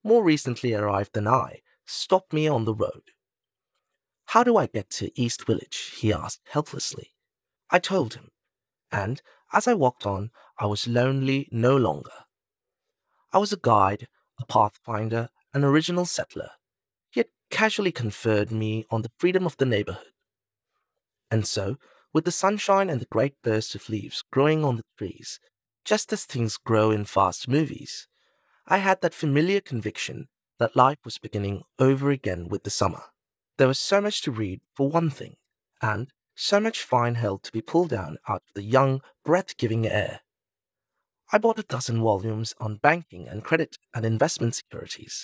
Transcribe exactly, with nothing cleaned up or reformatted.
more recently arrived than I, stopped me on the road. "How do I get to East Village?" he asked helplessly. I told him, and as I walked on, I was lonely no longer. I was a guide, a pathfinder, an original settler. He had casually conferred me on the freedom of the neighborhood. And so, with the sunshine and the great bursts of leaves growing on the trees, just as things grow in fast movies, I had that familiar conviction that life was beginning over again with the summer. There was so much to read, for one thing, and so much fine hell to be pulled down out of the young, breath-giving air. I bought a dozen volumes on banking and credit and investment securities,